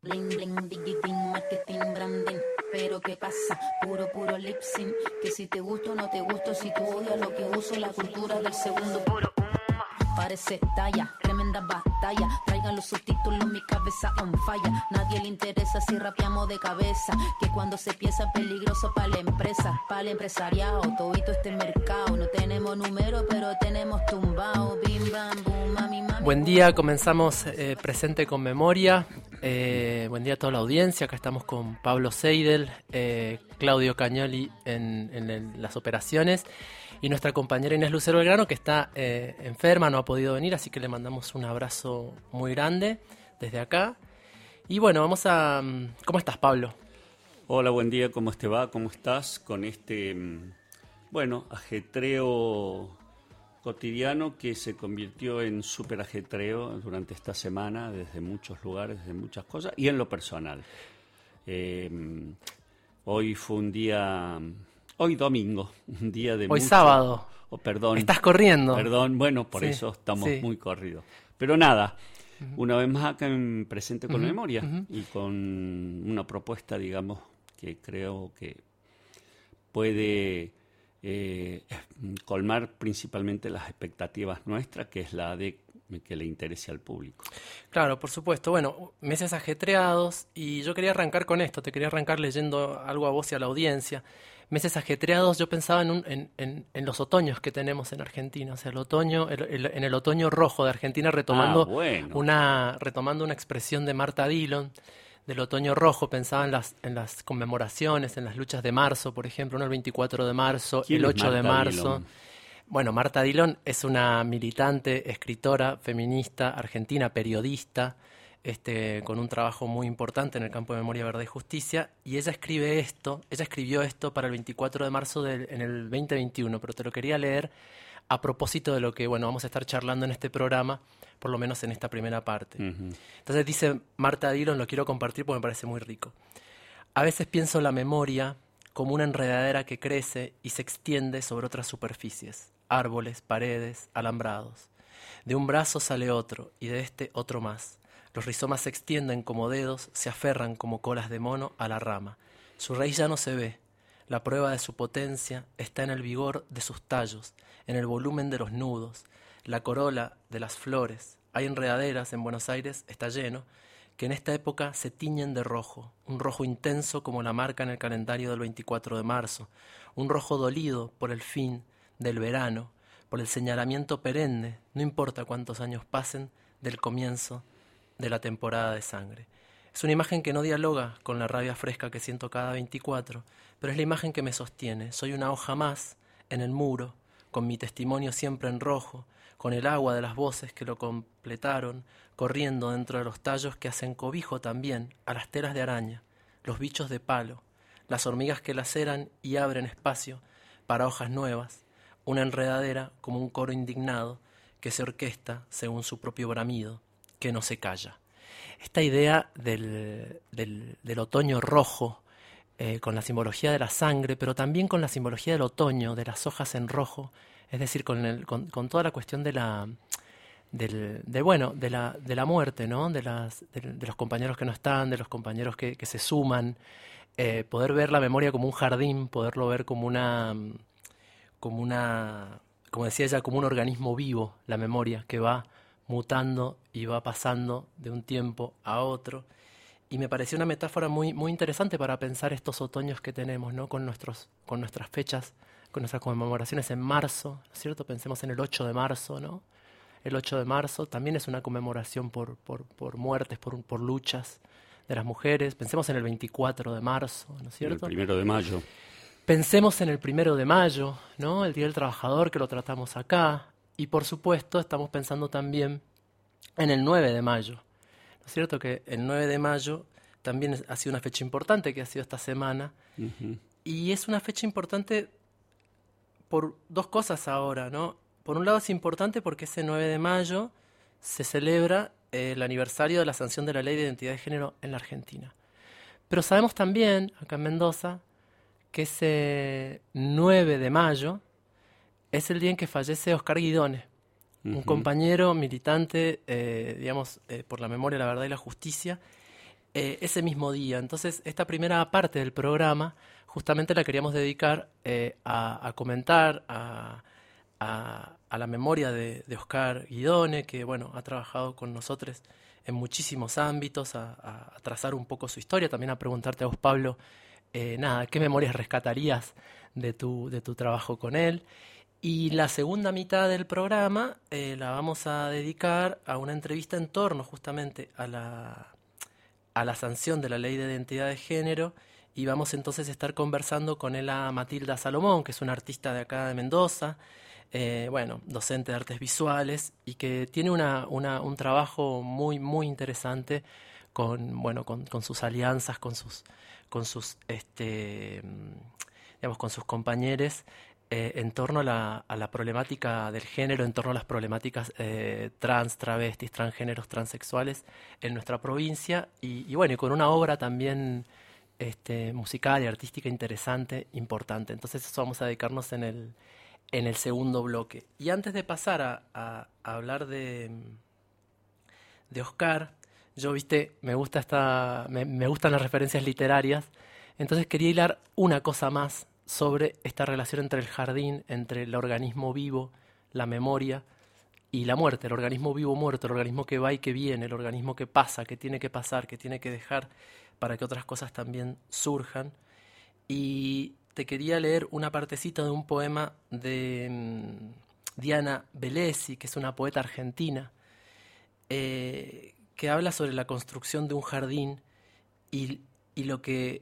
Bling, bling, digitin, marketing, branding. Pero ¿qué pasa? Puro lip sync. Que si te gusto o no te gusto, si tú odias lo que uso, la cultura del segundo puro humo. Parece talla, tremenda batalla. Traigan los subtítulos, mi cabeza on fire. Nadie le interesa si rapeamos de cabeza. Que cuando se piensa peligroso para la empresa, para el empresariado, todito este mercado. No tenemos número, pero tenemos tumbao. Bim, bam, boom, mami, mami. Buen día, comenzamos Presente con Memoria. Buen día a toda la audiencia. Acá estamos con Pablo Seidel, Claudio Cagnoli en las operaciones y nuestra compañera Inés Lucero Belgrano, que está enferma, no ha podido venir, así que le mandamos un abrazo muy grande desde acá. Y bueno, vamos a... ¿Cómo estás, Pablo? Hola, buen día, ¿cómo te va? ¿Cómo estás con este, ajetreo cotidiano que se convirtió en súper ajetreo durante esta semana, desde muchos lugares, desde muchas cosas, y en lo personal? Hoy fue un día, hoy domingo, un día de Hoy sábado. Perdón. ¿Estás corriendo? Perdón, bueno, por eso estamos muy corridos. Pero nada, una vez más acá en Presente con Memoria y con una propuesta, digamos, que creo que puede colmar principalmente las expectativas nuestras, que es la de que le interese al público. Claro, por supuesto. Bueno, meses ajetreados, y yo quería arrancar con esto, te quería arrancar leyendo algo a vos y a la audiencia. Meses ajetreados, yo pensaba en los otoños que tenemos en Argentina, o sea, el otoño, en el otoño rojo de Argentina, retomando una expresión de Marta Dillon, del otoño rojo. Pensaba en las conmemoraciones, en las luchas de marzo, por ejemplo, ¿no? El 24 de marzo, el 8 de marzo. Dillon? Bueno, Marta Dillon es una militante, escritora, feminista, argentina, periodista, con un trabajo muy importante en el campo de memoria, verdad y justicia, y ella escribió esto para el 24 de marzo en el 2021, pero te lo quería leer a propósito de lo que, vamos a estar charlando en este programa, por lo menos en esta primera parte. Entonces dice Marta Dillon, lo quiero compartir porque me parece muy rico. A veces pienso la memoria como una enredadera que crece y se extiende sobre otras superficies, árboles, paredes, alambrados. De un brazo sale otro, y de este otro más. Los rizomas se extienden como dedos, se aferran como colas de mono a la rama. Su raíz ya no se ve. La prueba de su potencia está en el vigor de sus tallos, en el volumen de los nudos, la corola de las flores. Hay enredaderas, en Buenos Aires está lleno, que en esta época se tiñen de rojo, un rojo intenso como la marca en el calendario del 24 de marzo, un rojo dolido por el fin del verano, por el señalamiento perenne, no importa cuántos años pasen, del comienzo de la temporada de sangre. Es una imagen que no dialoga con la rabia fresca que siento cada 24, pero es la imagen que me sostiene. Soy una hoja más en el muro, con mi testimonio siempre en rojo, con el agua de las voces que lo completaron, corriendo dentro de los tallos que hacen cobijo también a las telas de araña, los bichos de palo, las hormigas que laceran y abren espacio para hojas nuevas, una enredadera como un coro indignado que se orquesta según su propio bramido, que no se calla. Esta idea del otoño rojo, con la simbología de la sangre, pero también con la simbología del otoño, de las hojas en rojo, es decir, con toda la cuestión de la muerte, ¿no? De los compañeros que no están, de los compañeros que se suman, poder ver la memoria como un jardín, poderlo ver como decía ella, como un organismo vivo, la memoria que va mutando y va pasando de un tiempo a otro. Y me pareció una metáfora muy, muy interesante para pensar estos otoños que tenemos, ¿no? Con nuestras fechas, con nuestras conmemoraciones en marzo, ¿no es cierto? Pensemos en el 8 de marzo, ¿no? El 8 de marzo también es una conmemoración por muertes, por luchas de las mujeres. Pensemos en el 24 de marzo, ¿no es cierto? El 1 de mayo. Pensemos en el 1 de mayo, ¿no? El Día del Trabajador, que lo tratamos acá. Y por supuesto estamos pensando también en el 9 de mayo. ¿No es cierto que el 9 de mayo también ha sido una fecha importante que ha sido esta semana? Y es una fecha importante por dos cosas ahora, ¿no? Por un lado es importante porque ese 9 de mayo se celebra el aniversario de la sanción de la Ley de Identidad de Género en la Argentina. Pero sabemos también, acá en Mendoza, que ese 9 de mayo es el día en que fallece Oscar Guidone, un compañero militante, por la memoria, la verdad y la justicia, ese mismo día. Entonces, esta primera parte del programa justamente la queríamos dedicar a comentar, a la memoria de Oscar Guidone, que bueno, ha trabajado con nosotros en muchísimos ámbitos, a trazar un poco su historia, también a preguntarte a vos, Pablo, ¿qué memorias rescatarías de tu trabajo con él? Y la segunda mitad del programa la vamos a dedicar a una entrevista en torno justamente a la sanción de la Ley de Identidad de Género, y vamos entonces a estar conversando con Ela Matilda Salomón, que es una artista de acá de Mendoza, docente de artes visuales, y que tiene un trabajo muy, muy interesante con sus alianzas, con sus compañeros, en torno a la problemática del género, en torno a las problemáticas trans, travestis, transgéneros, transexuales en nuestra provincia, y con una obra también musical y artística interesante, importante. Entonces eso vamos a dedicarnos en el segundo bloque. Y antes de pasar a hablar de Oscar, me gustan las referencias literarias, entonces quería hilar una cosa más sobre esta relación entre el jardín, entre el organismo vivo, la memoria y la muerte, el organismo vivo-muerto, el organismo que va y que viene, el organismo que pasa, que tiene que pasar, que tiene que dejar para que otras cosas también surjan. Y te quería leer una partecita de un poema de Diana Velesi, que es una poeta argentina, que habla sobre la construcción de un jardín y lo que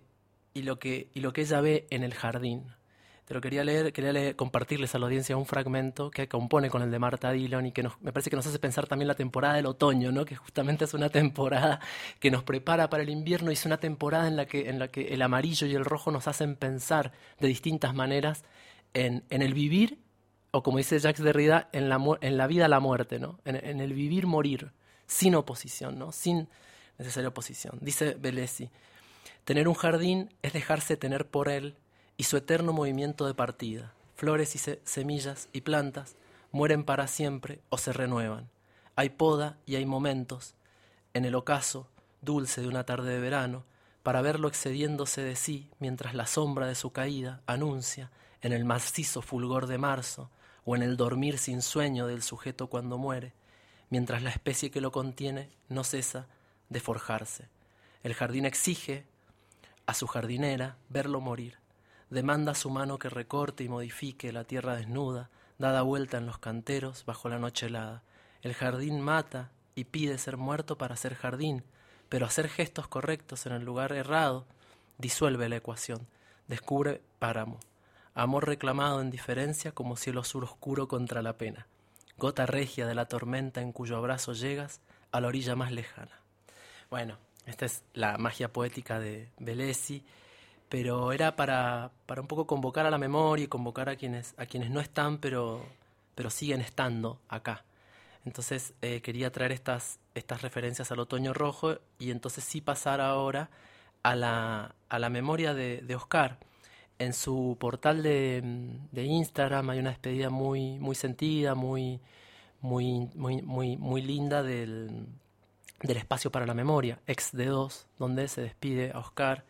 ella ve en el jardín. Te lo quería leer, compartirles a la audiencia un fragmento que compone con el de Marta Dillon y que me parece que nos hace pensar también la temporada del otoño, ¿no? Que justamente es una temporada que nos prepara para el invierno, y es una temporada en la que el amarillo y el rojo nos hacen pensar de distintas maneras en el vivir, o como dice Jacques Derrida, en la vida, la muerte, ¿no? En el vivir-morir, sin oposición, ¿no? Sin necesaria oposición. Dice Velesi: tener un jardín es dejarse tener por él y su eterno movimiento de partida. Flores y semillas y plantas mueren para siempre o se renuevan. Hay poda y hay momentos, en el ocaso dulce de una tarde de verano, para verlo excediéndose de sí mientras la sombra de su caída anuncia, en el macizo fulgor de marzo, o en el dormir sin sueño del sujeto cuando muere, mientras la especie que lo contiene no cesa de forjarse. El jardín exige a su jardinera verlo morir. Demanda su mano que recorte y modifique la tierra desnuda, dada vuelta en los canteros bajo la noche helada. El jardín mata y pide ser muerto para ser jardín, pero hacer gestos correctos en el lugar errado disuelve la ecuación, descubre páramo. Amor reclamado en diferencia como cielo sur oscuro contra la pena. Gota regia de la tormenta en cuyo abrazo llegas a la orilla más lejana. Bueno, esta es la magia poética de Velesi, pero era para un poco convocar a la memoria y convocar a quienes no están, pero siguen estando acá. Entonces quería traer estas referencias al otoño rojo, y entonces sí pasar ahora a la memoria de Oscar. En su portal de Instagram hay una despedida muy, muy sentida, muy, muy, muy, muy, muy linda del espacio para la memoria, ex-D2, donde se despide a Oscar.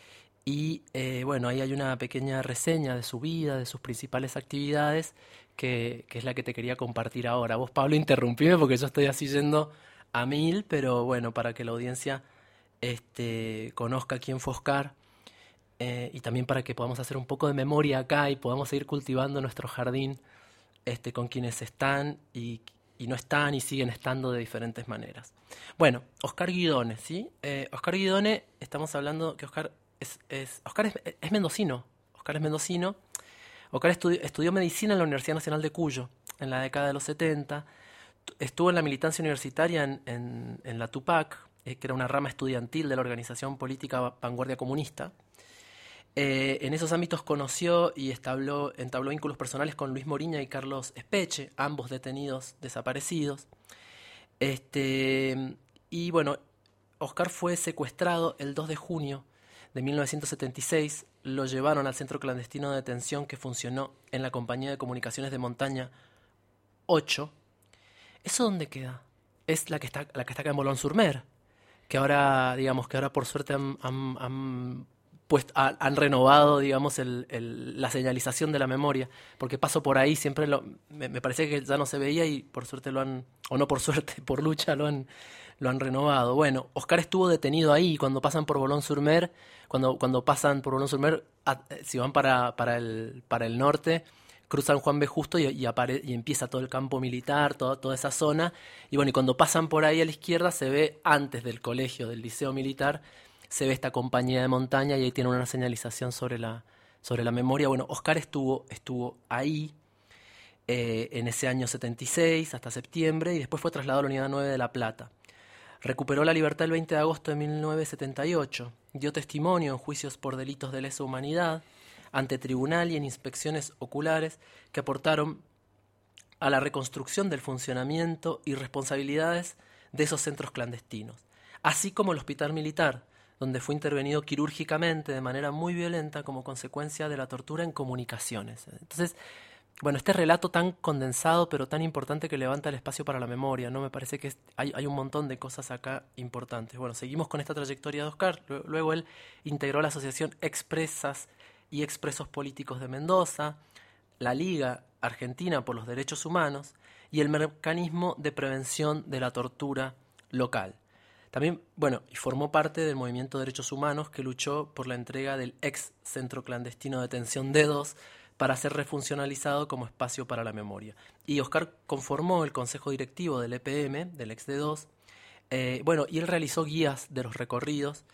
Y ahí hay una pequeña reseña de su vida, de sus principales actividades, que es la que te quería compartir ahora. Vos, Pablo, interrumpime porque yo estoy así yendo a mil, pero bueno, para que la audiencia conozca quién fue Oscar, y también para que podamos hacer un poco de memoria acá y podamos seguir cultivando nuestro jardín con quienes están y no están y siguen estando de diferentes maneras. Bueno, Oscar Guidone, ¿sí? Oscar Guidone, estamos hablando que Oscar es mendocino. Oscar es mendocino. Oscar estudió medicina en la Universidad Nacional de Cuyo en la década de los 70. Estuvo en la militancia universitaria en la Tupac, que era una rama estudiantil de la organización política Vanguardia Comunista. En esos ámbitos conoció y entabló vínculos personales con Luis Moriña y Carlos Espeche, ambos detenidos desaparecidos. Y bueno, Oscar fue secuestrado el 2 de junio de 1976. Lo llevaron al centro clandestino de detención que funcionó en la Compañía de Comunicaciones de Montaña 8. ¿Eso dónde queda? Es la que está acá en Boulogne-sur-Mer, que ahora, digamos, que ahora por suerte han renovado, digamos, la señalización de la memoria, porque paso por ahí, siempre me parecía que ya no se veía y por suerte o no por suerte, por lucha lo han renovado. Bueno, Oscar estuvo detenido ahí cuando pasan por Boulogne-sur-Mer, cuando pasan por Boulogne-sur-Mer, si van para el norte, cruzan Juan B. Justo y empieza todo el campo militar, toda esa zona, y bueno, y cuando pasan por ahí a la izquierda se ve, antes del colegio, del liceo militar, se ve esta compañía de montaña y ahí tiene una señalización sobre la memoria. Bueno, Oscar estuvo ahí en ese año 76 hasta septiembre y después fue trasladado a la Unidad 9 de La Plata. Recuperó la libertad el 20 de agosto de 1978, dio testimonio en juicios por delitos de lesa humanidad ante tribunal y en inspecciones oculares que aportaron a la reconstrucción del funcionamiento y responsabilidades de esos centros clandestinos, así como el hospital militar, donde fue intervenido quirúrgicamente de manera muy violenta como consecuencia de la tortura en comunicaciones. Entonces, bueno, este relato tan condensado pero tan importante que levanta el espacio para la memoria, ¿no? Me parece que hay un montón de cosas acá importantes. Bueno, seguimos con esta trayectoria de Oscar. Luego él integró la Asociación Expresas y Expresos Políticos de Mendoza, la Liga Argentina por los Derechos Humanos y el Mecanismo de Prevención de la Tortura local. También, bueno, y formó parte del movimiento de derechos humanos que luchó por la entrega del ex centro clandestino de detención D2 para ser refuncionalizado como espacio para la memoria. Y Oscar conformó el consejo directivo del EPM, del ex D2, y él realizó guías de los recorridos,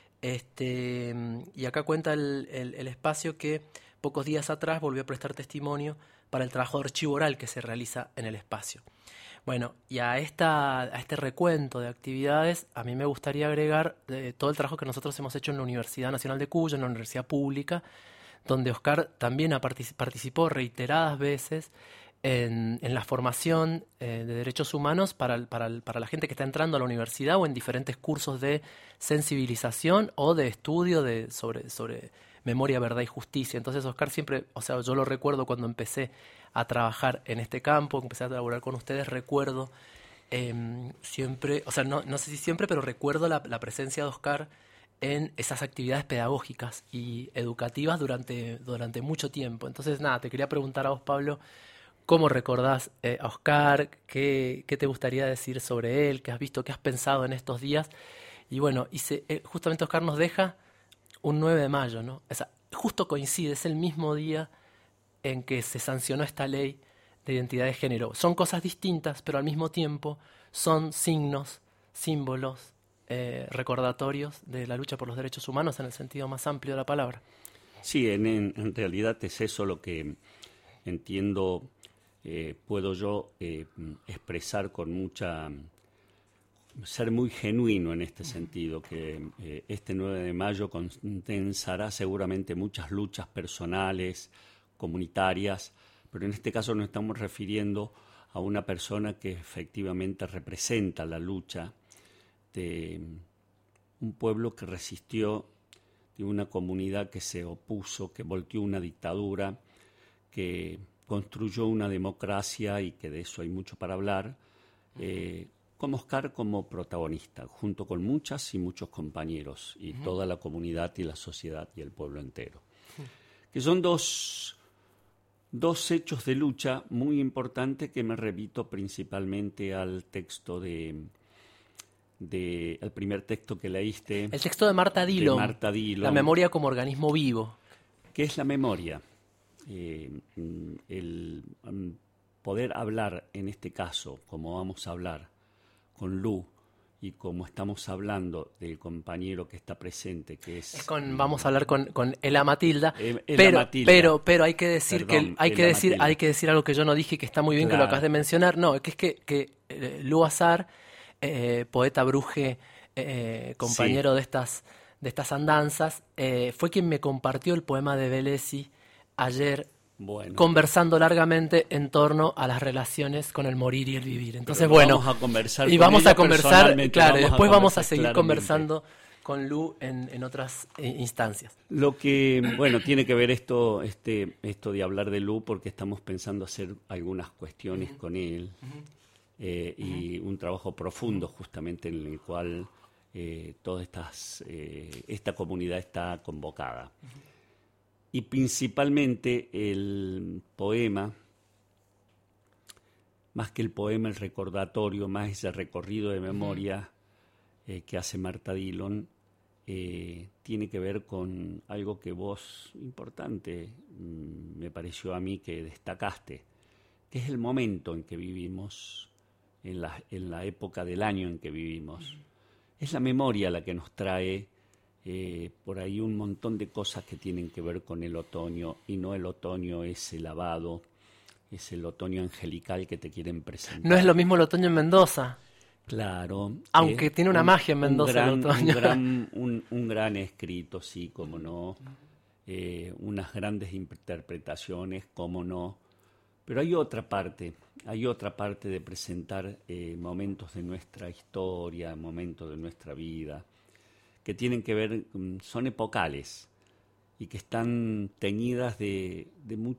y acá cuenta el espacio que pocos días atrás volvió a prestar testimonio para el trabajo de archivo oral que se realiza en el espacio. Bueno, y a este recuento de actividades, a mí me gustaría agregar todo el trabajo que nosotros hemos hecho en la Universidad Nacional de Cuyo, en la Universidad Pública, donde Oscar también participó reiteradas veces en la formación de derechos humanos para la gente que está entrando a la universidad o en diferentes cursos de sensibilización o de estudio sobre memoria, verdad y justicia. Entonces Oscar siempre, o sea, yo lo recuerdo cuando empecé a trabajar en este campo, empecé a trabajar con ustedes, recuerdo siempre, o sea, no sé si siempre, pero recuerdo la presencia de Oscar en esas actividades pedagógicas y educativas durante mucho tiempo. Entonces, nada, te quería preguntar a vos, Pablo, ¿cómo recordás a Oscar? ¿Qué te gustaría decir sobre él? ¿Qué has visto? ¿Qué has pensado en estos días? Y bueno, justamente Oscar nos deja un 9 de mayo, ¿no? O sea, justo coincide, es el mismo día en que se sancionó esta ley de identidad de género. Son cosas distintas, pero al mismo tiempo son signos, símbolos, recordatorios de la lucha por los derechos humanos en el sentido más amplio de la palabra. Sí, en realidad es eso lo que entiendo, puedo yo expresar con ser muy genuino en este sentido, que este 9 de mayo condensará seguramente muchas luchas personales, comunitarias, pero en este caso nos estamos refiriendo a una persona que efectivamente representa la lucha de un pueblo que resistió, de una comunidad que se opuso, que volteó una dictadura, que construyó una democracia y que de eso hay mucho para hablar, con Oscar como protagonista, junto con muchas y muchos compañeros y toda la comunidad y la sociedad y el pueblo entero. Que son dos hechos de lucha muy importantes que me remito principalmente al texto el primer texto que leíste. El texto de Marta Dillon, La memoria como organismo vivo. ¿Qué es la memoria? El poder hablar en este caso, como vamos a hablar con Lu, y como estamos hablando del compañero que está presente, que es vamos a hablar con Ela Matilda, Matilda. pero hay que decir hay que decir algo que yo no dije, que está muy bien, claro, que lo acabas de mencionar. No, que es que Lu Azar, poeta bruje, compañero de estas andanzas, fue quien me compartió el poema de Bellesi ayer. Bueno, conversando largamente en torno a las relaciones con el morir y el vivir. Entonces, vamos a conversar y vamos a conversar, claro, y después vamos a seguir conversando con Lu en otras instancias. Lo que, bueno, tiene que ver esto de hablar de Lu, porque estamos pensando hacer algunas cuestiones con él, y un trabajo profundo justamente en el cual esta comunidad está convocada. Y principalmente el poema, más que el poema, el recordatorio, más ese recorrido de memoria que hace Marta Dillon, tiene que ver con algo que vos, importante, me pareció a mí que destacaste, que es el momento en que vivimos, en la época del año en que vivimos. Es la memoria la que nos trae por ahí un montón de cosas que tienen que ver con el otoño, y no el otoño ese lavado, es el otoño angelical que te quieren presentar. No es lo mismo el otoño en Mendoza. Claro. Aunque tiene una magia en Mendoza el otoño. Un gran escrito, sí, cómo no. Unas grandes interpretaciones, cómo no. Pero hay otra parte de presentar momentos de nuestra historia, momentos de nuestra vida, que tienen que ver, son epocales y que están teñidas de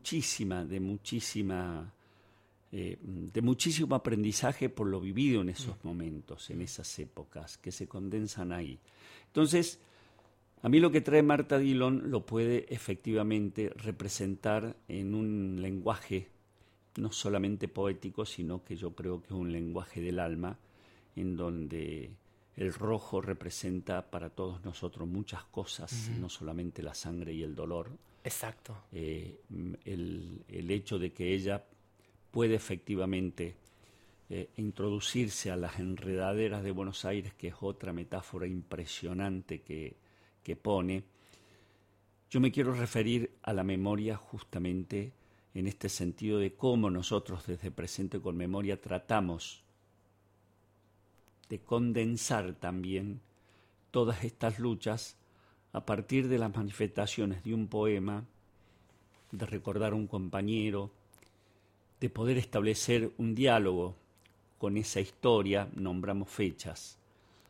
muchísimo aprendizaje por lo vivido en esos momentos, en esas épocas, que se condensan ahí. Entonces, a mí lo que trae Marta Dillon lo puede efectivamente representar en un lenguaje no solamente poético, sino que yo creo que es un lenguaje del alma, en donde el rojo representa para todos nosotros muchas cosas, no solamente la sangre y el dolor. Exacto. El hecho de que ella puede efectivamente introducirse a las enredaderas de Buenos Aires, que es otra metáfora impresionante que pone. Yo me quiero referir a la memoria justamente en este sentido de cómo nosotros desde Presente con Memoria tratamos de condensar también todas estas luchas a partir de las manifestaciones de un poema, de recordar a un compañero, de poder establecer un diálogo con esa historia. Nombramos fechas.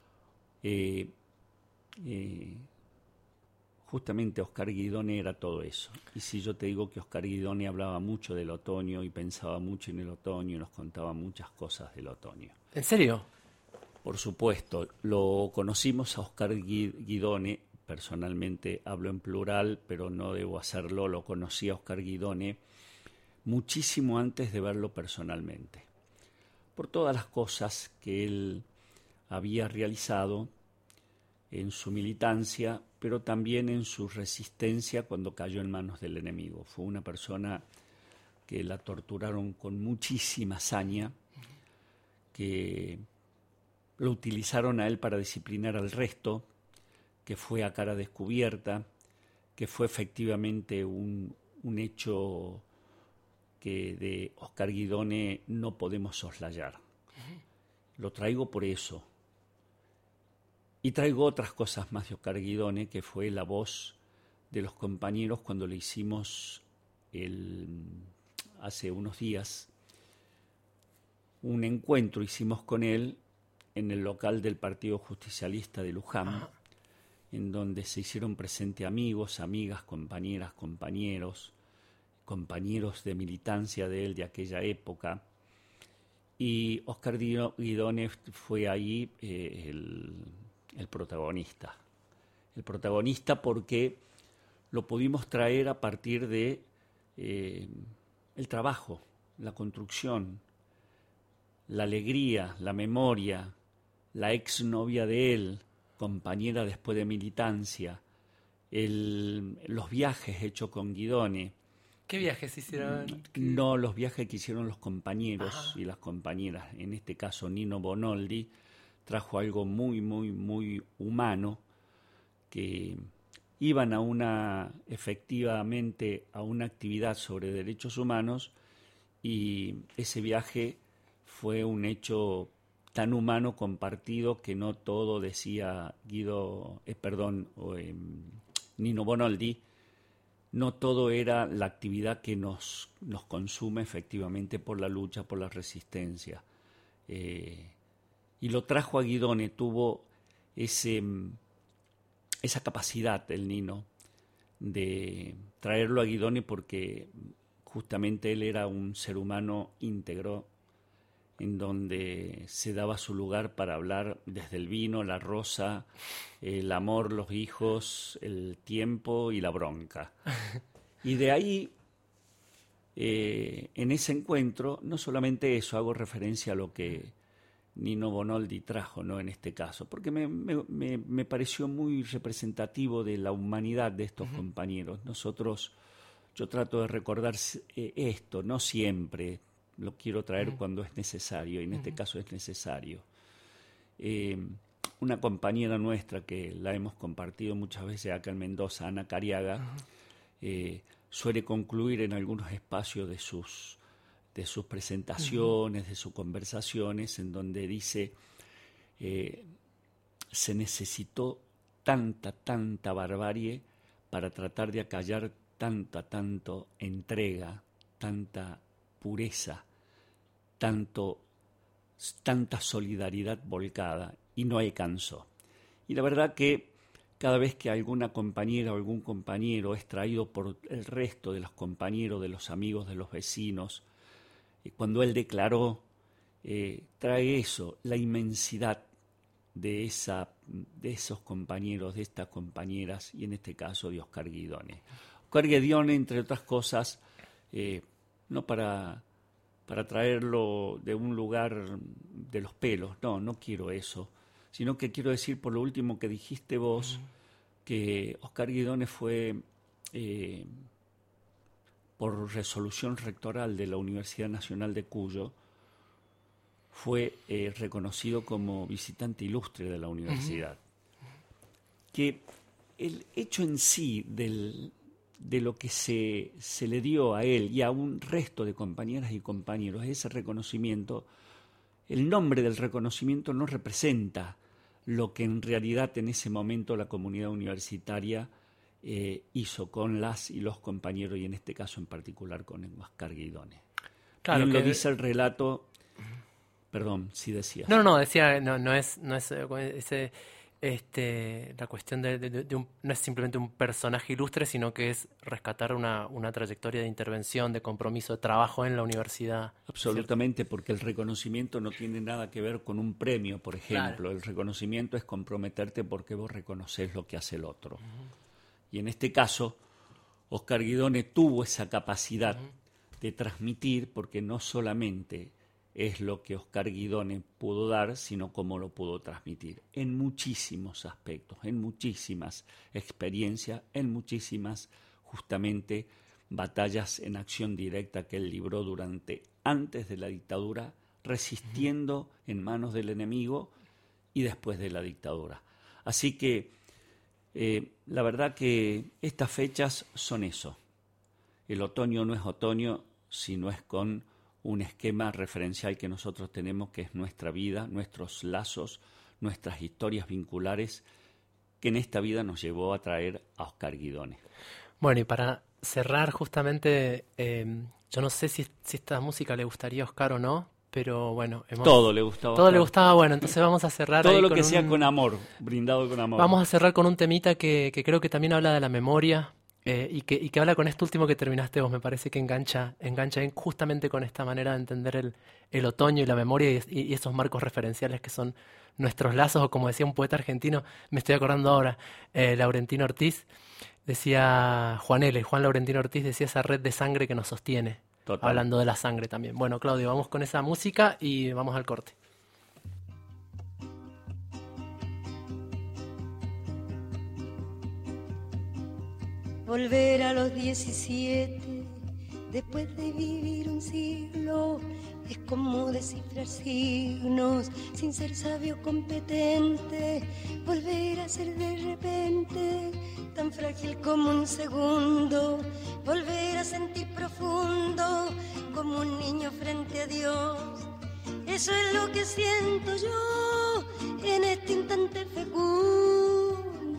Justamente Oscar Guidone era todo eso. Y si yo te digo que Oscar Guidone hablaba mucho del otoño y pensaba mucho en el otoño y nos contaba muchas cosas del otoño. ¿En serio? Por supuesto, lo conocimos a Oscar Guidone, personalmente hablo en plural, pero no debo hacerlo, lo conocí a Oscar Guidone muchísimo antes de verlo personalmente, por todas las cosas que él había realizado en su militancia, pero también en su resistencia cuando cayó en manos del enemigo. Fue una persona que la torturaron con muchísima saña, que lo utilizaron a él para disciplinar al resto, que fue a cara descubierta, que fue efectivamente un hecho que de Oscar Guidone no podemos soslayar. Lo traigo por eso. Y traigo otras cosas más de Oscar Guidone, que fue la voz de los compañeros cuando le hicimos hace unos días un encuentro, hicimos con él en el local del Partido Justicialista de Luján, en donde se hicieron presentes amigos, amigas, compañeras, compañeros de militancia de él de aquella época. Y Oscar Guidone fue ahí el protagonista. El protagonista porque lo pudimos traer a partir de el trabajo, la construcción, la alegría, la memoria, la exnovia de él, compañera después de militancia, los viajes hechos con Guidone. ¿Qué viajes hicieron? No, los viajes que hicieron los compañeros y las compañeras. En este caso, Nino Bonoldi trajo algo muy, muy, muy humano, que iban efectivamente a una actividad sobre derechos humanos, y ese viaje fue un hecho tan humano compartido que no todo decía Nino Bonoldi, no todo era la actividad que nos consume efectivamente por la lucha, por la resistencia. Y lo trajo a Guidone, tuvo esa capacidad el Nino de traerlo a Guidone porque justamente él era un ser humano íntegro, en donde se daba su lugar para hablar desde el vino, la rosa, el amor, los hijos, el tiempo y la bronca. Y de ahí, en ese encuentro, no solamente eso, hago referencia a lo que Nino Bonoldi trajo, ¿no? En este caso, porque me pareció muy representativo de la humanidad de estos compañeros. Yo trato de recordar esto, no siempre, lo quiero traer cuando es necesario, y en este caso es necesario. Una compañera nuestra que la hemos compartido muchas veces acá en Mendoza, Ana Cariaga, suele concluir en algunos espacios de sus presentaciones, de sus conversaciones, en donde dice, se necesitó tanta barbarie para tratar de acallar tanta entrega, tanta pureza, tanta solidaridad volcada, y no alcanzó. Y la verdad que cada vez que alguna compañera o algún compañero es traído por el resto de los compañeros, de los amigos, de los vecinos, cuando él declaró, trae eso, la inmensidad de esos compañeros, de estas compañeras, y en este caso de Oscar Guidone. Oscar Guidone, entre otras cosas, no para traerlo de un lugar de los pelos, no quiero eso, sino que quiero decir, por lo último que dijiste vos, que Oscar Guidone fue, por resolución rectoral de la Universidad Nacional de Cuyo, fue reconocido como visitante ilustre de la universidad. Que el hecho en sí de lo que se le dio a él y a un resto de compañeras y compañeros, ese reconocimiento, el nombre del reconocimiento no representa lo que en realidad en ese momento la comunidad universitaria hizo con las y los compañeros, y en este caso en particular con Oscar Guidone. Claro, bien lo dice el relato. Perdón, sí decías. No, decía, no es ese, la cuestión no es simplemente un personaje ilustre, sino que es rescatar una trayectoria de intervención, de compromiso, de trabajo en la universidad. Absolutamente, ¿cierto? Porque el reconocimiento no tiene nada que ver con un premio, por ejemplo. Claro. El reconocimiento es comprometerte porque vos reconoces lo que hace el otro. Y en este caso, Oscar Guidone tuvo esa capacidad de transmitir, porque no solamente es lo que Oscar Guidone pudo dar, sino cómo lo pudo transmitir, en muchísimos aspectos, en muchísimas experiencias, en muchísimas, justamente, batallas en acción directa que él libró antes de la dictadura, resistiendo en manos del enemigo y después de la dictadura. Así que la verdad que estas fechas son eso. El otoño no es otoño si no es con un esquema referencial que nosotros tenemos, que es nuestra vida, nuestros lazos, nuestras historias vinculares, que en esta vida nos llevó a traer a Oscar Guidone. Bueno, y para cerrar justamente, yo no sé si esta música le gustaría a Oscar o no, pero bueno, todo le gustaba. Todo le gustaba, bueno, entonces vamos a cerrar todo ahí lo que sea con amor, brindado con amor. Vamos a cerrar con un temita que creo que también habla de la memoria, y que habla con esto último que terminaste vos. Me parece que engancha justamente con esta manera de entender el otoño y la memoria y esos marcos referenciales que son nuestros lazos, o como decía un poeta argentino, me estoy acordando ahora, Laurentino Ortiz, decía Juan Laurentino Ortiz decía esa red de sangre que nos sostiene. Total. Hablando de la sangre también. Bueno, Claudio, vamos con esa música y vamos al corte. Volver a los 17, después de vivir un siglo, es como descifrar signos, sin ser sabio competente. Volver a ser de repente, tan frágil como un segundo. Volver a sentir profundo, como un niño frente a Dios. Eso es lo que siento yo en este instante fecundo.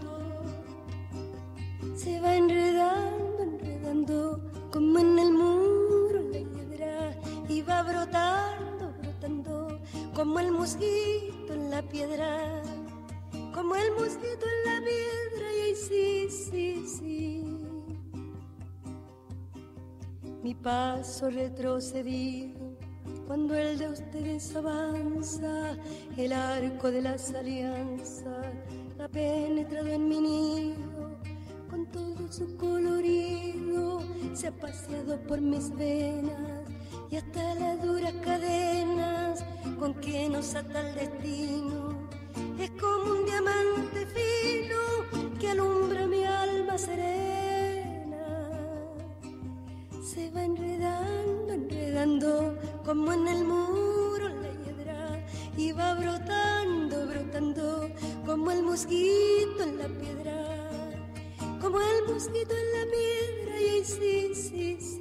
Se va enredando, como en el muro la piedra, y va brotando, como el mosquito en la piedra, como el mosquito en la piedra, y ahí sí. Mi paso retrocedido, Cuando el de ustedes avanza, el arco de las alianzas ha penetrado en mi nido, con todo su colorido se ha paseado por mis venas, y hasta las duras cadenas con que nos ata el destino es como un diamante fino que alumbra mi alma serena. Se va enredando, enredando como en el muro la hiedra, y va brotando, brotando como el mosquito en la piedra, como el mosquito en la piedra. Y sí, sí, sí.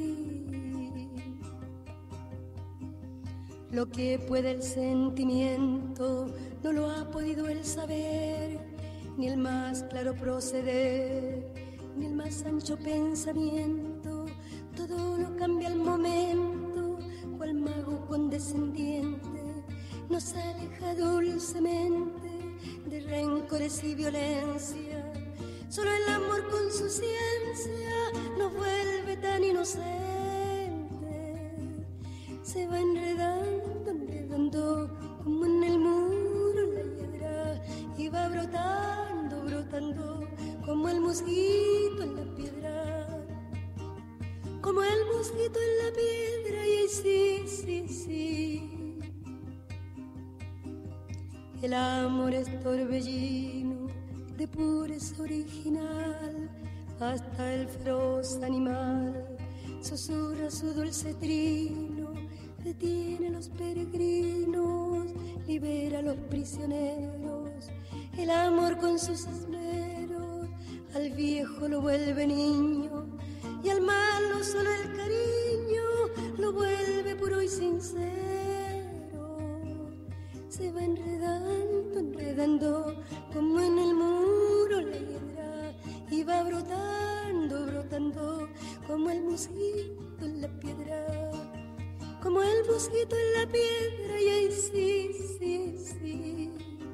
Lo que puede el sentimiento no lo ha podido el saber, ni el más claro proceder, ni el más ancho pensamiento. Todo lo cambia al momento, cual mago condescendiente nos aleja dulcemente de rencores y violencia. Solo el amor con su ciencia nos vuelve tan inocentes. Se va enredando, enredando como en el muro la hiedra, y va brotando, brotando como el mosquito en la piedra, como el mosquito en la piedra. Y sí, sí, sí. El amor es torbellino de pureza original, hasta el feroz animal susurra su dulce trino, detiene a los peregrinos, libera a los prisioneros. El amor con sus esmeros al viejo lo vuelve niño, y al malo solo el cariño lo vuelve puro y sincero. Se va enredando, enredando como en el muro la hiedra, y va brotando, brotando como el mosquito en la piedra, como el mosquito en la piedra. Y ahí sí, sí, sí.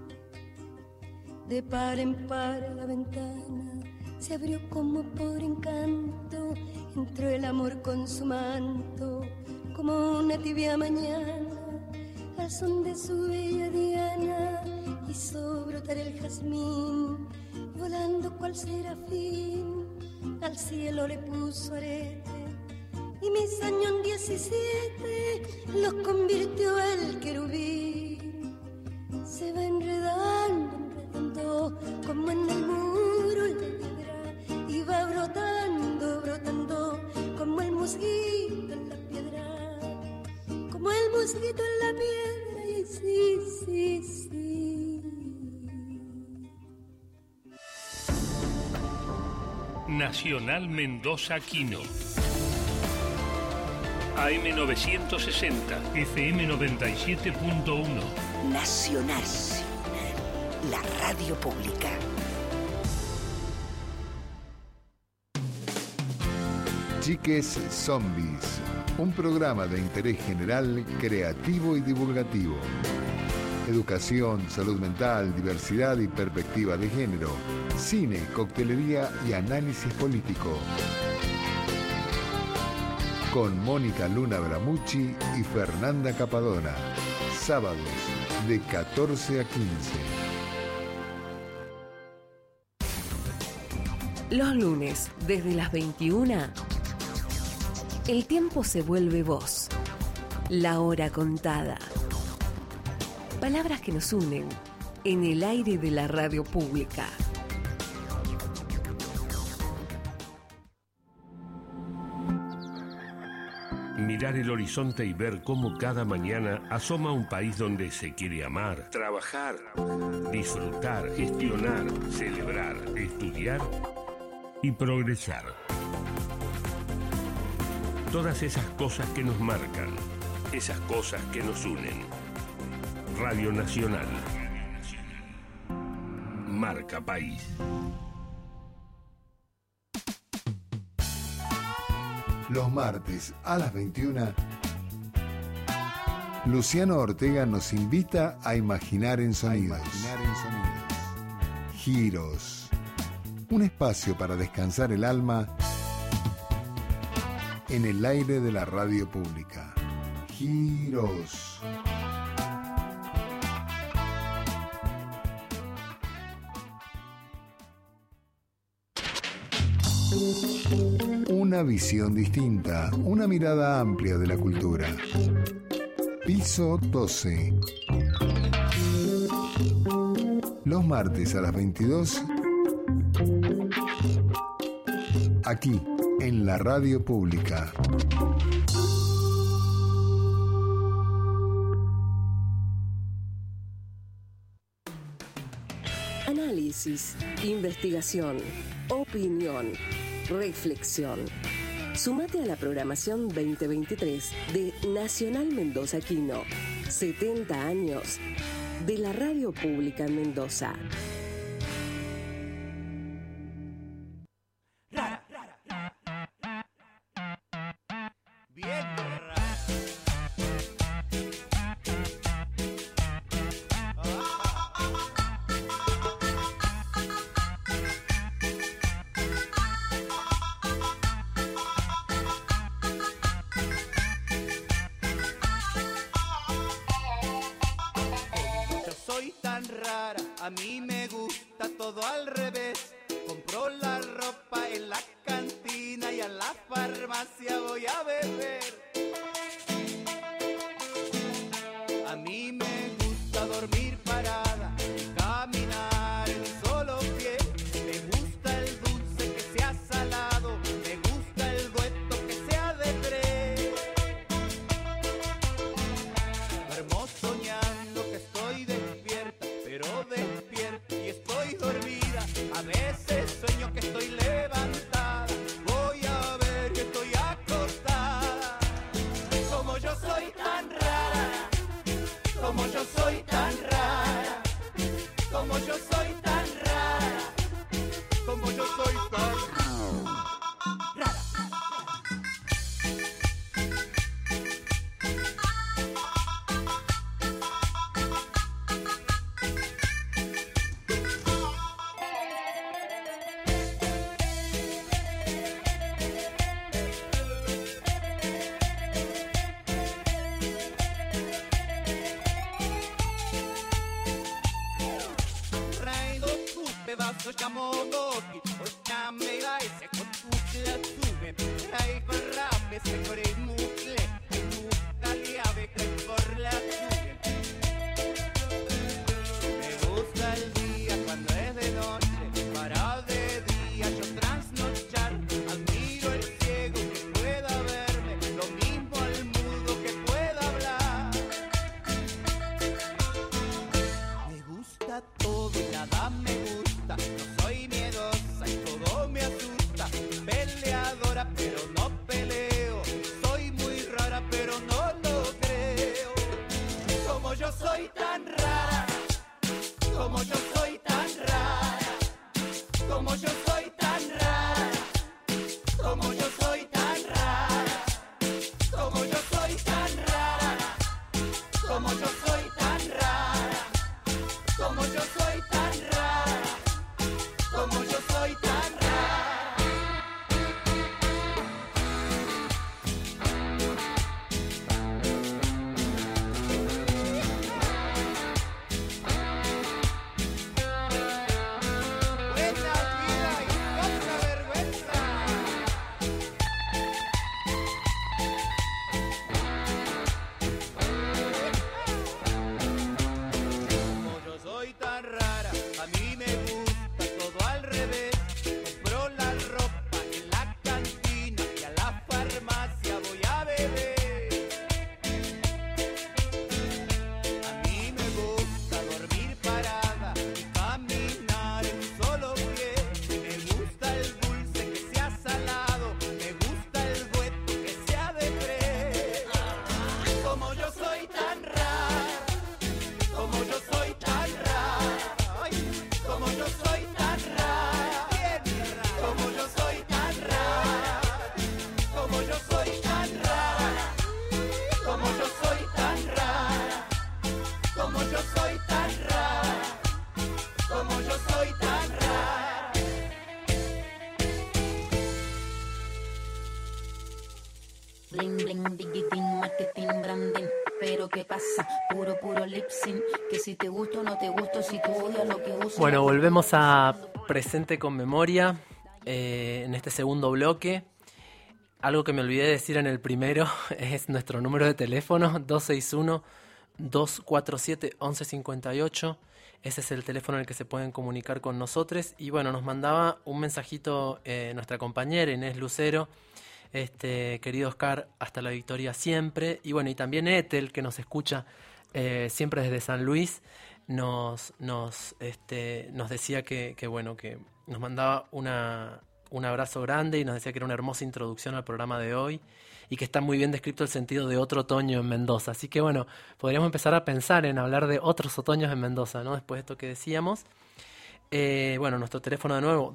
De par en par la ventana se abrió como por encanto, entró el amor con su manto, como una tibia mañana, al son de su bella diana, hizo brotar el jazmín, volando cual serafín, al cielo le puso arete, y mis años en 17 los convirtió el querubín. Se va enredando, enredando como en el muro la piedra, y va brotando, brotando como el mosquito en la piedra, como el mosquito en la piedra. Y sí, sí, sí. Nacional Mendoza Quino. AM960, FM 97.1. Nacional, la radio pública. Chiques Zombies, un programa de interés general, creativo y divulgativo. Educación, salud mental, diversidad y perspectiva de género, cine, coctelería y análisis político. Con Mónica Luna Bramucci y Fernanda Capadona. Sábados de 14 a 15. Los lunes, desde las 21, el tiempo se vuelve voz. La hora contada. Palabras que nos unen en el aire de la radio pública. Mirar el horizonte y ver cómo cada mañana asoma un país donde se quiere amar, trabajar, disfrutar, gestionar, celebrar, estudiar y progresar. Todas esas cosas que nos marcan, esas cosas que nos unen. Radio Nacional. Marca País. Los martes a las 21, Luciano Ortega nos invita a imaginar en sonidos. Giros. Un espacio para descansar el alma en el aire de la radio pública. Giros. Una visión distinta, una mirada amplia de la cultura. Piso 12. Los martes a las 22. Aquí, en la radio pública. Análisis, investigación, opinión, reflexión. Sumate a la programación 2023 de Nacional Mendoza Quino. 70 años de la radio pública en Mendoza. A mí me gusta todo al revés. Compro la ropa en la cantina y a la farmacia voy a beber. A mí me gusta dormir parada y caminar en un solo pie. Me gusta el dulce que sea salado, me gusta el dueto que sea de tres. Duermo soñando que estoy despierta, pero despierto y estoy dormida. A veces sueño que estoy levantada. Voy a ver que estoy acostada. Como yo soy tan rara, como yo soy tan rara, como yo soy tan rara, como yo soy tan rara. Modoki, orkame vaise con tutte la sue, hai parrape se corre mucle, e mucca liave che por la sue. Me gusta el día cuando es de noche, para de día yo trasnochar. Admiro el ciego que pueda verme, lo mismo al mudo que pueda hablar. Me gusta todo y nada me gusta. No soy miedosa y todo me asusta. Peleadora pero no peleo. Soy muy Bling, bling, digitin, marketing, branding. Pero ¿qué pasa? Puro lip sync. Que si te gusto o no te gusto, si tú odias lo que uso. Bueno, volvemos a Presente con Memoria en este segundo bloque. Algo que me olvidé de decir en el primero es nuestro número de teléfono, 261-247-1158. Ese es el teléfono en el que se pueden comunicar con nosotros. Y bueno, nos mandaba un mensajito nuestra compañera Inés Lucero. Querido Oscar, hasta la victoria siempre. Y bueno, y también Ethel, que nos escucha siempre desde San Luis, nos decía que bueno, que nos mandaba un abrazo grande y nos decía que era una hermosa introducción al programa de hoy y que está muy bien descrito el sentido de otro otoño en Mendoza. Así que bueno, podríamos empezar a pensar en hablar de otros otoños en Mendoza, ¿no? Después de esto que decíamos. Bueno, nuestro teléfono de nuevo,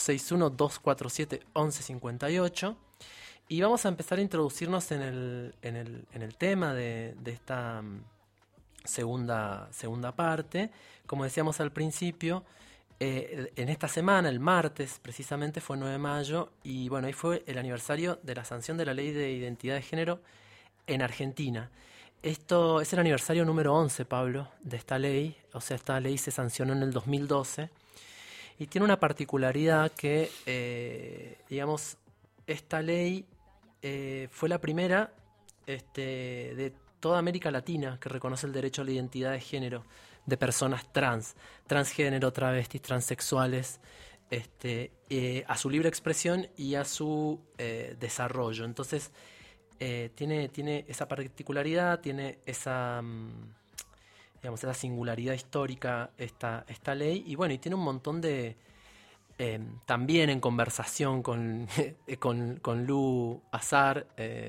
261-247-1158. Y vamos a empezar a introducirnos en el tema de esta segunda parte. Como decíamos al principio, en esta semana, el martes precisamente, fue 9 de mayo, y bueno, ahí fue el aniversario de la sanción de la Ley de Identidad de Género en Argentina. Esto es el aniversario número 11, Pablo, de esta ley. O sea, esta ley se sancionó en el 2012 y tiene una particularidad que, digamos, esta ley fue la primera de toda América Latina que reconoce el derecho a la identidad de género de personas transgénero, travestis, transexuales, a su libre expresión y a su desarrollo. Entonces, tiene esa particularidad, tiene esa singularidad histórica esta ley, y bueno, y tiene un montón de también en conversación con Lu Azar,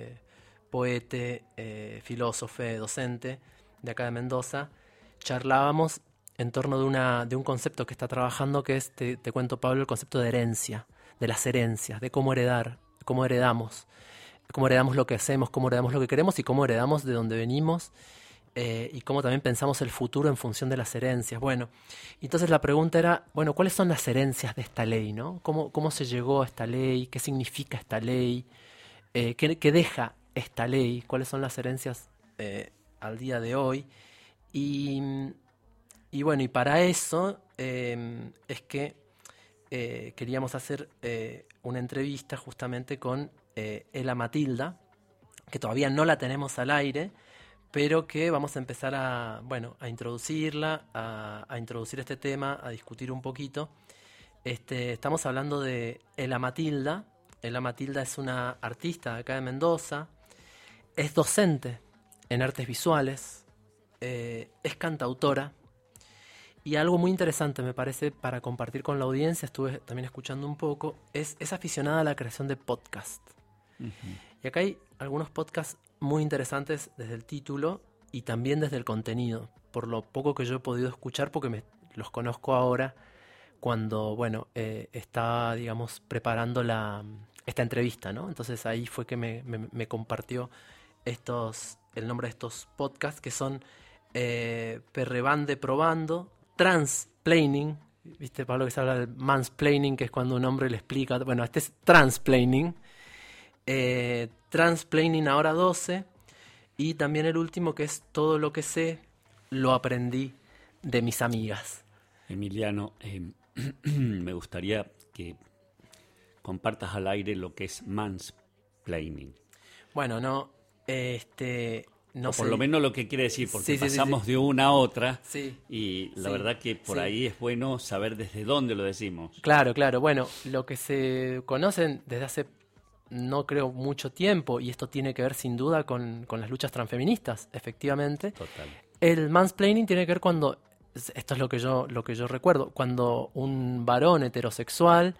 poeta, filósofo, docente de acá de Mendoza. Charlábamos en torno de un concepto que está trabajando, que es, te cuento, Pablo, el concepto de herencia, de las herencias, de cómo heredamos lo que hacemos, cómo heredamos lo que queremos y cómo heredamos de dónde venimos, y cómo también pensamos el futuro en función de las herencias. Bueno, entonces la pregunta era, bueno, ¿cuáles son las herencias de esta ley, ¿no? ¿Cómo se llegó a esta ley? ¿Qué significa esta ley? ¿Qué deja esta ley? ¿Cuáles son las herencias al día de hoy? Y bueno, y para eso es que queríamos hacer una entrevista justamente con Ela Matilda, que todavía no la tenemos al aire, pero que vamos a empezar a introducirla, a introducir este tema, a discutir un poquito. Estamos hablando de Ela Matilda. Ela Matilda es una artista de acá de Mendoza, es docente en artes visuales, es cantautora, y algo muy interesante me parece para compartir con la audiencia, estuve también escuchando un poco, es aficionada a la creación de podcast. Uh-huh. Y acá hay algunos podcasts muy interesantes desde el título y también desde el contenido, por lo poco que yo he podido escuchar, porque los conozco ahora cuando, estaba, digamos, preparando esta entrevista, ¿no? Entonces ahí fue que me compartió el nombre de estos podcasts, que son Perrebande Probando, Transplaining, ¿viste, Pablo, que se habla del mansplaining, que es cuando un hombre le explica? Bueno, este es Transplaining, Transplaining ahora 12, y también el último, que es Todo lo que sé, lo aprendí de mis amigas. Emiliano, me gustaría que compartas al aire lo que es mansplaining. Bueno, no o por lo menos lo que quiere decir, porque pasamos de una a otra, y la verdad que por ahí es bueno saber desde dónde lo decimos. Claro. Bueno, lo que se conocen desde hace, no creo, mucho tiempo, y esto tiene que ver sin duda con las luchas transfeministas, efectivamente. Total. El mansplaining tiene que ver cuando, esto es lo que yo recuerdo, cuando un varón heterosexual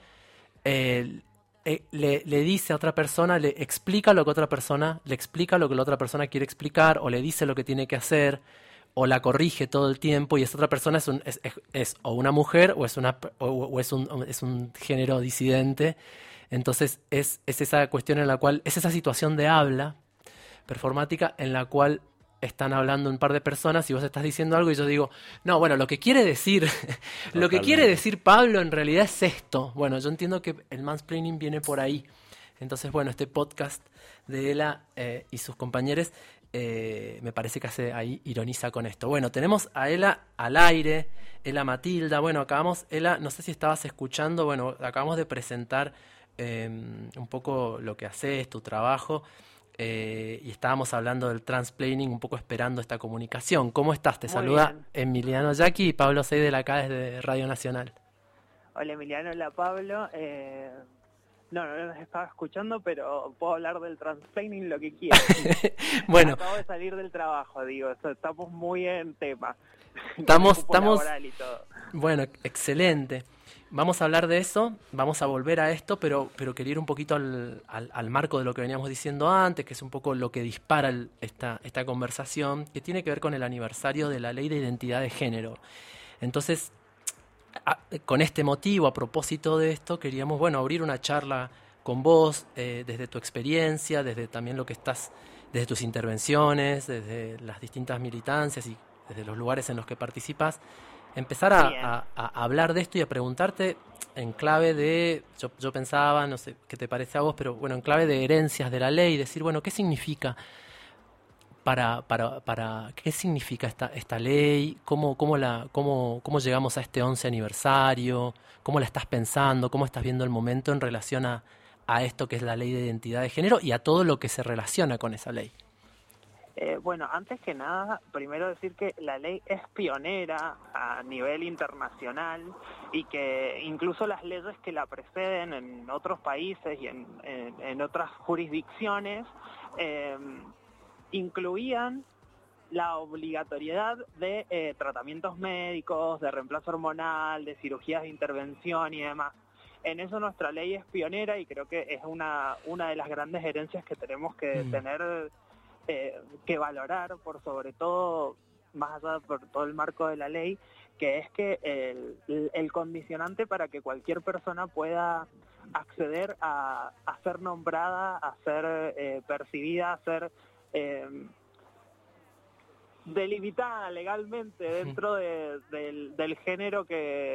le dice a otra persona, le explica lo que la otra persona quiere explicar, o le dice lo que tiene que hacer, o la corrige todo el tiempo, y esa otra persona es o una mujer o es un género disidente. Entonces es esa cuestión en la cual, es esa situación de habla performática en la cual están hablando un par de personas y vos estás diciendo algo y yo digo, no, bueno, lo que quiere decir Pablo en realidad es esto. Bueno, yo entiendo que el mansplaining viene por ahí. Entonces, bueno, este podcast de Ela y sus compañeros me parece que ahí ironiza con esto. Bueno, tenemos a Ela al aire, Ela Matilda. Bueno, Ela, no sé si estabas escuchando, bueno, acabamos de presentar un poco lo que haces, tu trabajo, y estábamos hablando del transplaining, un poco esperando esta comunicación. ¿Cómo estás? Te saluda Emiliano Yaqui y Pablo Seidel acá desde Radio Nacional. Hola Emiliano, hola Pablo. No los estaba escuchando, pero puedo hablar del transplaining lo que quiera. Bueno, acabo de salir del trabajo, digo, estamos muy en tema. Estamos laboral y todo. Bueno, excelente. Vamos a hablar de eso, vamos a volver a esto, pero quería ir un poquito al marco de lo que veníamos diciendo antes, que es un poco lo que dispara esta conversación, que tiene que ver con el aniversario de la Ley de Identidad de Género. Entonces, con este motivo, a propósito de esto, queríamos, abrir una charla con vos, desde tu experiencia, desde también lo que desde tus intervenciones, desde las distintas militancias y desde los lugares en los que participas, empezar a hablar de esto y a preguntarte en clave de, yo pensaba, no sé qué te parece a vos, pero bueno, en clave de herencias de la ley, decir, bueno, ¿qué significa qué significa esta ley? ¿Cómo llegamos a este 11 aniversario? ¿Cómo la estás pensando? ¿Cómo estás viendo el momento en relación a esto que es la Ley de Identidad de Género y a todo lo que se relaciona con esa ley? Bueno, antes que nada, primero decir que la ley es pionera a nivel internacional y que incluso las leyes que la preceden en otros países y en otras jurisdicciones incluían la obligatoriedad de tratamientos médicos, de reemplazo hormonal, de cirugías de intervención y demás. En eso nuestra ley es pionera y creo que es una de las grandes herencias que tenemos que tener, que valorar por sobre todo, más allá por todo el marco de la ley, que es que el condicionante para que cualquier persona pueda acceder a ser nombrada, a ser percibida, a ser delimitada legalmente dentro del género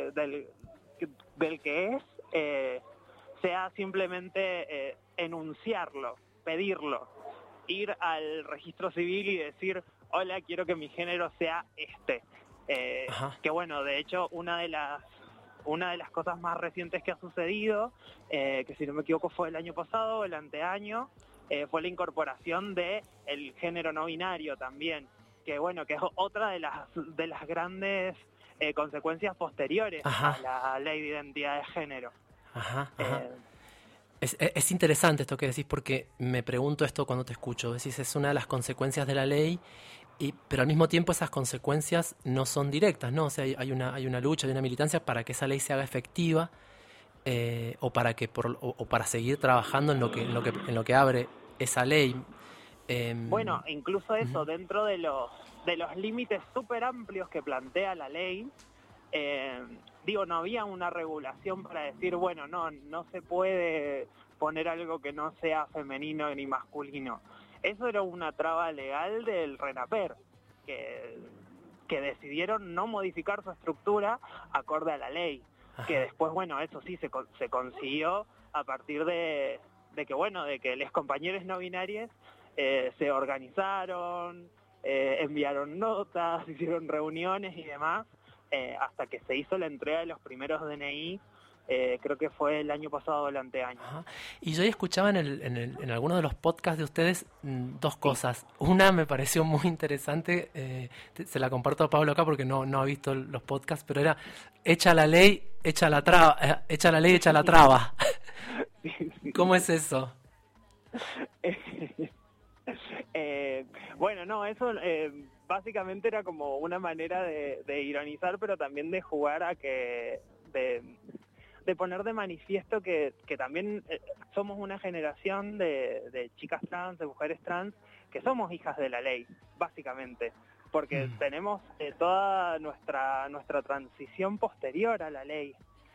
del que es, sea simplemente enunciarlo, pedirlo, ir al registro civil y decir, hola, quiero que mi género sea este. Que bueno, de hecho, una de las cosas más recientes que ha sucedido, que si no me equivoco fue el año pasado o el anteaño, fue la incorporación de el género no binario también, que bueno, que es otra de las grandes consecuencias posteriores a la Ley de Identidad de Género. Es interesante esto que decís, porque me pregunto esto cuando te escucho. Decís, es una de las consecuencias de la ley, pero al mismo tiempo esas consecuencias no son directas, ¿no? O sea, hay una lucha, hay una militancia para que esa ley se haga efectiva, o para seguir trabajando en lo que abre esa ley. Bueno, incluso eso, dentro de los límites súper amplios que plantea la ley, no había una regulación para decir, bueno, no se puede poner algo que no sea femenino ni masculino. Eso era una traba legal del RENAPER, que decidieron no modificar su estructura acorde a la ley. Que después, bueno, eso sí se consiguió a partir de que los compañeros no binarios se organizaron, enviaron notas, hicieron reuniones y demás, hasta que se hizo la entrega de los primeros DNI, creo que fue el año pasado o el anteaño. Y yo escuchaba en algunos de los podcasts de ustedes dos cosas. Una me pareció muy interesante, se la comparto a Pablo acá porque no ha visto los podcasts, pero era echa la ley, echa la traba, echa la ley, echa la traba. ¿Cómo es eso? Bueno, no, eso básicamente era como una manera de ironizar, pero también de jugar a que de poner de manifiesto que también somos una generación de chicas trans, de mujeres trans, que somos hijas de la ley, básicamente, porque tenemos toda nuestra transición posterior a la ley.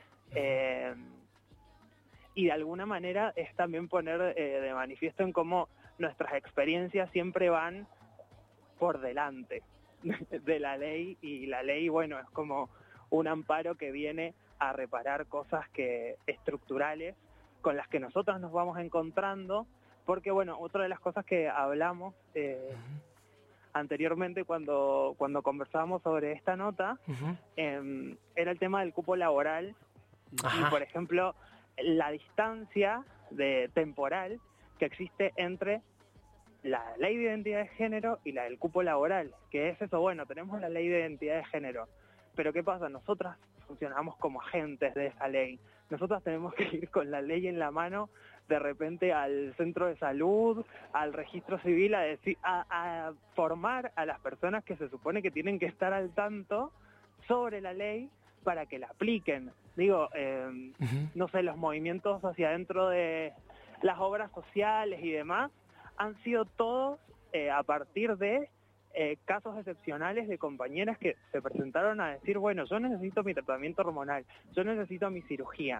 Y de alguna manera es también poner de manifiesto en cómo nuestras experiencias siempre van por delante de la ley, y la ley, bueno, es como un amparo que viene a reparar cosas estructurales con las que nosotros nos vamos encontrando, porque bueno, otra de las cosas que hablamos anteriormente cuando conversábamos sobre esta nota, era el tema del cupo laboral. Y por ejemplo, la distancia temporal que existe entre la ley de identidad de género y la del cupo laboral, que es eso, bueno, tenemos la ley de identidad de género, pero ¿qué pasa? Nosotras funcionamos como agentes de esa ley. Nosotras tenemos que ir con la ley en la mano de repente al centro de salud, al registro civil, a formar a las personas que se supone que tienen que estar al tanto sobre la ley para que la apliquen. Digo, no sé, los movimientos hacia adentro de las obras sociales y demás han sido todos a partir de casos excepcionales de compañeras que se presentaron a decir, bueno, yo necesito mi tratamiento hormonal, yo necesito mi cirugía.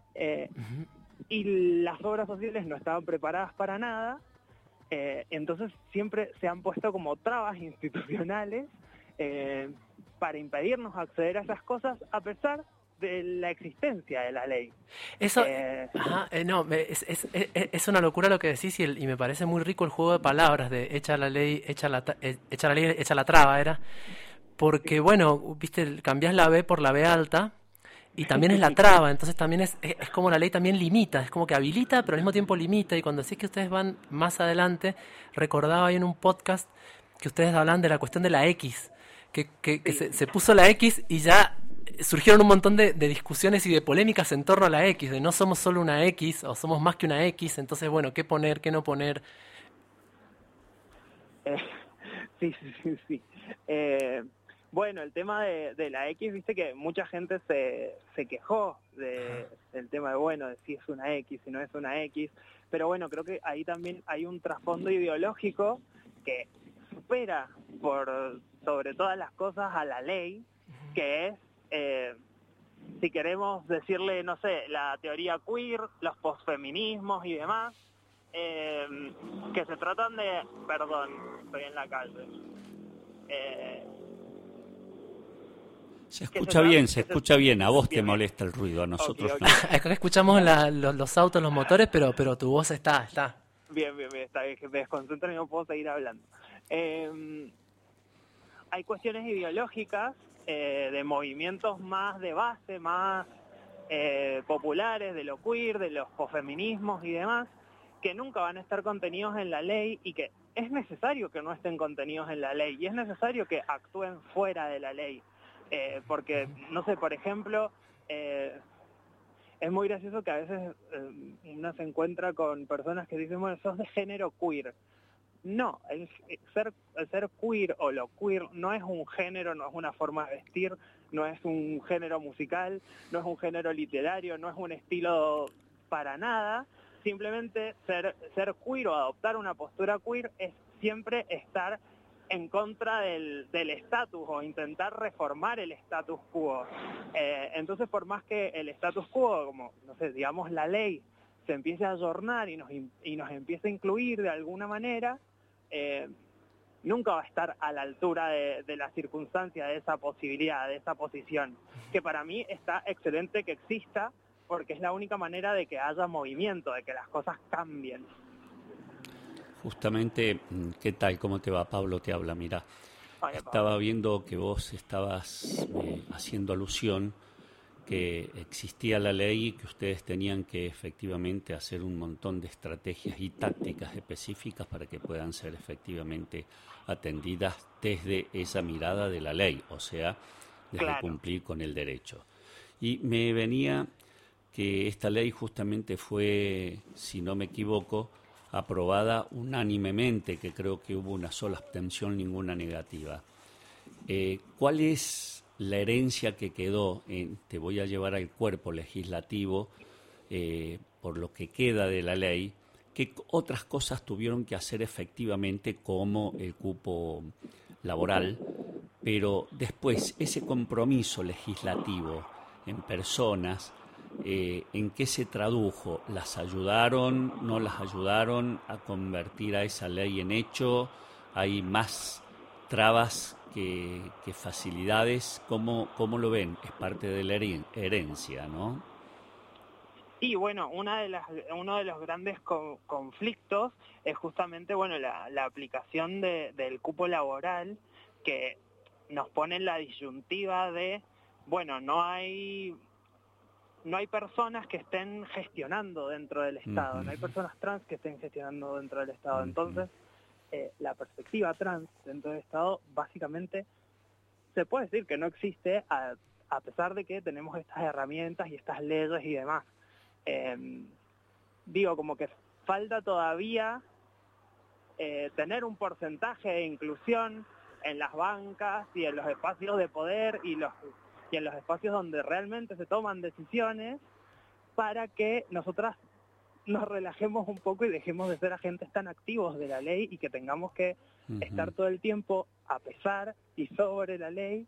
Y las obras sociales no estaban preparadas para nada, entonces siempre se han puesto como trabas institucionales para impedirnos acceder a esas cosas a pesar de la existencia de la ley. Eso, no, es una locura lo que decís y me parece muy rico el juego de palabras de echa la ley, echa la traba, era, porque bueno, viste, cambiás la B por la B alta y también es la traba, entonces también es como la ley también limita, es como que habilita pero al mismo tiempo limita, y cuando decís que ustedes van más adelante, recordaba ahí en un podcast que ustedes hablan de la cuestión de la X, que se puso la X y ya surgieron un montón de discusiones y de polémicas en torno a la X, de no somos solo una X o somos más que una X, entonces bueno, ¿qué poner, qué no poner? Sí. Bueno, el tema de la X, viste que mucha gente se quejó del tema de, bueno, de si es una X, si no es una X, pero bueno, creo que ahí también hay un trasfondo ideológico que supera sobre todas las cosas a la ley, que es, si queremos decirle, no sé, la teoría queer, los posfeminismos y demás, que se tratan de... Perdón, estoy en la calle. Se escucha bien, a vos te molesta el ruido, a nosotros okay. no. Acá escuchamos los autos, los motores, pero tu voz está. Bien, está bien, que me desconcentro y no puedo seguir hablando. Hay cuestiones ideológicas de movimientos más de base, más populares, de lo queer, de los posfeminismos y demás, que nunca van a estar contenidos en la ley y que es necesario que no estén contenidos en la ley y es necesario que actúen fuera de la ley. Porque, no sé, por ejemplo, es muy gracioso que a veces uno se encuentra con personas que dicen, bueno, sos de género queer. No, el ser queer o lo queer no es un género, no es una forma de vestir, no es un género musical, no es un género literario, no es un estilo para nada. Simplemente ser queer o adoptar una postura queer es siempre estar en contra del estatus o intentar reformar el status quo. Entonces, por más que el status quo, como, no sé, digamos la ley, se empiece a ayornar y nos empiece a incluir de alguna manera, nunca va a estar a la altura de la circunstancia, de esa posibilidad, de esa posición, que para mí está excelente que exista, porque es la única manera de que haya movimiento, de que las cosas cambien. Justamente, ¿qué tal? ¿Cómo te va? Pablo te habla, mira. Estaba viendo que vos estabas haciendo alusión que existía la ley y que ustedes tenían que efectivamente hacer un montón de estrategias y tácticas específicas para que puedan ser efectivamente atendidas desde esa mirada de la ley, o sea, desde claro, cumplir con el derecho. Y me venía que esta ley justamente fue, si no me equivoco, aprobada unánimemente, que creo que hubo una sola abstención, ninguna negativa. ¿Cuál es la herencia que quedó? Te voy a llevar al cuerpo legislativo, por lo que queda de la ley, ¿qué otras cosas tuvieron que hacer efectivamente como el cupo laboral? Pero después, ese compromiso legislativo en personas, ¿en qué se tradujo? ¿Las ayudaron, no las ayudaron a convertir a esa ley en hecho? ¿Hay más trabas que facilidades? ¿Cómo lo ven? Es parte de la herencia, ¿no? Y bueno, uno de los grandes conflictos es justamente la aplicación del cupo laboral, que nos pone en la disyuntiva de, no hay personas que estén gestionando dentro del Estado, no hay personas trans que estén gestionando dentro del Estado. Entonces, la perspectiva trans dentro del Estado básicamente se puede decir que no existe, a pesar de que tenemos estas herramientas y estas leyes y demás. Como que falta todavía tener un porcentaje de inclusión en las bancas y en los espacios de poder y en los espacios donde realmente se toman decisiones, para que nosotras nos relajemos un poco y dejemos de ser agentes tan activos de la ley y que tengamos que estar todo el tiempo a pesar y sobre la ley,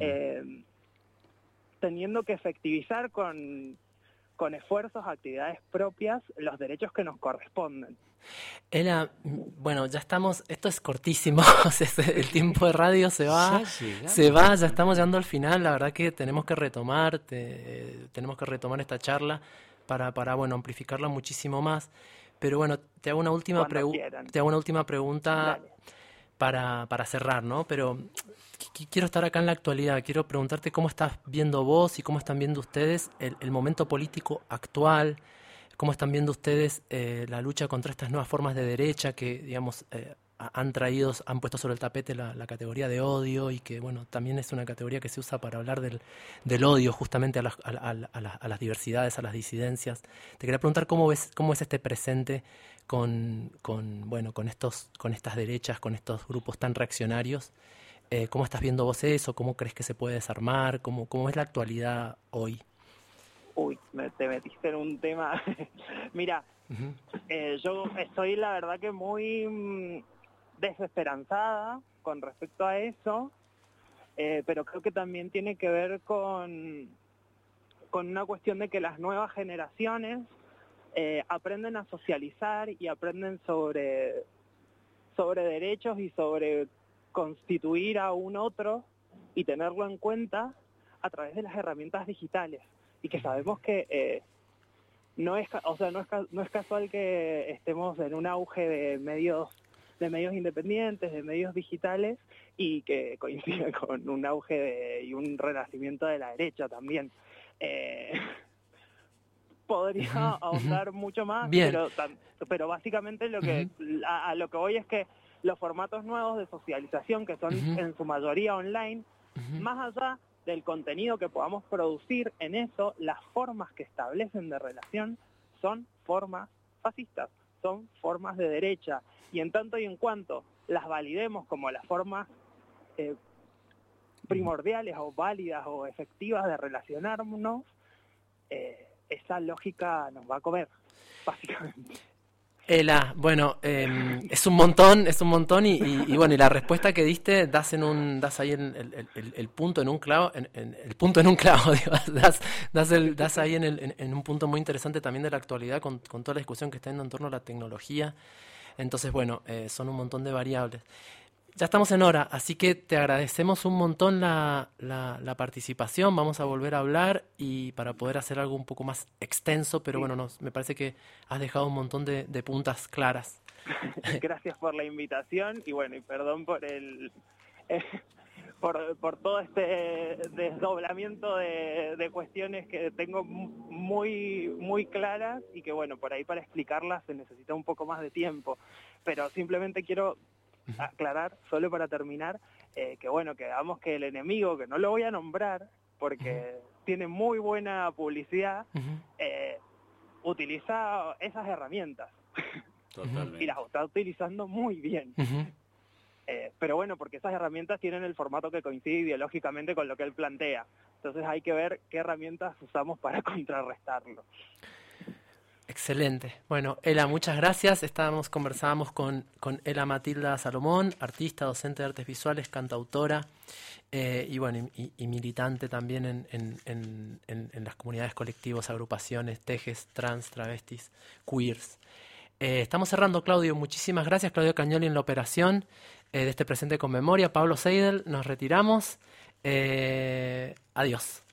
teniendo que efectivizar con esfuerzos, actividades propias, los derechos que nos corresponden. Ela, ya estamos, esto es cortísimo, el tiempo de radio se va, ya estamos llegando al final. La verdad que tenemos que retomar esta charla para amplificarla muchísimo más. Pero te hago una última pregunta para cerrar, ¿no? Pero quiero estar acá en la actualidad, quiero preguntarte cómo estás viendo vos y cómo están viendo ustedes el momento político actual, cómo están viendo ustedes la lucha contra estas nuevas formas de derecha que, digamos, han puesto sobre el tapete la categoría de odio, y que, también es una categoría que se usa para hablar del odio justamente a las diversidades, a las disidencias. Te quería preguntar cómo ves este presente con estas derechas, con estos grupos tan reaccionarios. ¿Cómo estás viendo vos eso? ¿Cómo crees que se puede desarmar? ¿Cómo es la actualidad hoy? Uy, te metiste en un tema. Mira, yo estoy la verdad que muy desesperanzada con respecto a eso, pero creo que también tiene que ver con una cuestión de que las nuevas generaciones aprenden a socializar y aprenden sobre derechos y sobre constituir a un otro y tenerlo en cuenta a través de las herramientas digitales, y que sabemos que no es casual que estemos en un auge de medios independientes, de medios digitales, y que coincide con un auge y un renacimiento de la derecha también. Podría ahondar mucho más, pero básicamente a lo que voy es que los formatos nuevos de socialización, que son en su mayoría online, más allá del contenido que podamos producir en eso, las formas que establecen de relación son formas fascistas, son formas de derecha, y en tanto y en cuanto las validemos como las formas primordiales o válidas o efectivas de relacionarnos, esa lógica nos va a comer, básicamente. Ela, es un montón y la respuesta que diste das ahí el punto en un clavo, el punto en un clavo, digo, das ahí en un punto muy interesante también de la actualidad con toda la discusión que está en torno a la tecnología. Entonces, son un montón de variables. Ya estamos en hora, así que te agradecemos un montón la participación. Vamos a volver a hablar y para poder hacer algo un poco más extenso, pero me parece que has dejado un montón de puntas claras. Gracias por la invitación y perdón por por todo este desdoblamiento de cuestiones que tengo muy muy claras, y que por ahí para explicarlas se necesita un poco más de tiempo, pero simplemente quiero aclarar, solo para terminar, que hagamos que el enemigo, que no lo voy a nombrar porque tiene muy buena publicidad, utiliza esas herramientas. Totalmente. Y las está utilizando muy bien. Pero porque esas herramientas tienen el formato que coincide ideológicamente con lo que él plantea. Entonces hay que ver qué herramientas usamos para contrarrestarlo. Excelente. Ela, muchas gracias. Conversábamos con Ela Matilda Salomón, artista, docente de artes visuales, cantautora y militante también en las comunidades, colectivos, agrupaciones, tejes, trans, travestis, queers. Estamos cerrando, Claudio. Muchísimas gracias, Claudio Cagnoli en la operación de este Presente con Memoria. Pablo Seidel, nos retiramos. Adiós.